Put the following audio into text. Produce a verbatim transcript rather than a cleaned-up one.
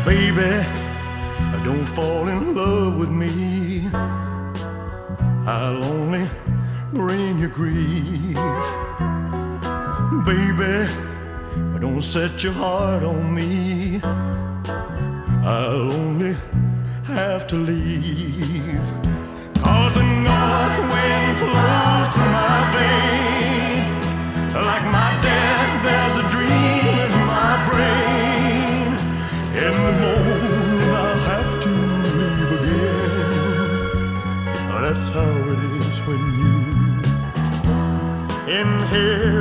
Baby, don't fall in love with me. I'll only bring you grief. Baby, don't set your heart on me. I'll only have to leave. 'Cause the north wind flows through my veins. Like my dad, there's a dream in my brain. In the morning I'll have to leave again. That's how it is when you inhale